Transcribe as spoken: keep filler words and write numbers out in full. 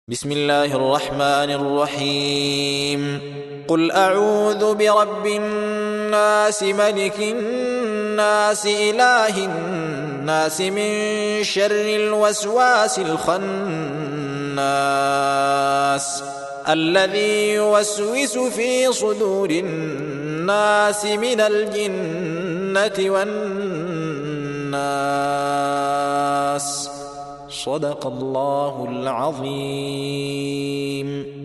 بسم الله الرحمن الرحيم قل أعوذ برب الناس ملك الناس إله الناس من شر الوسواس الخناس الذي يوسوس في صدور الناس من الجنة والناس. صدق الله العظيم.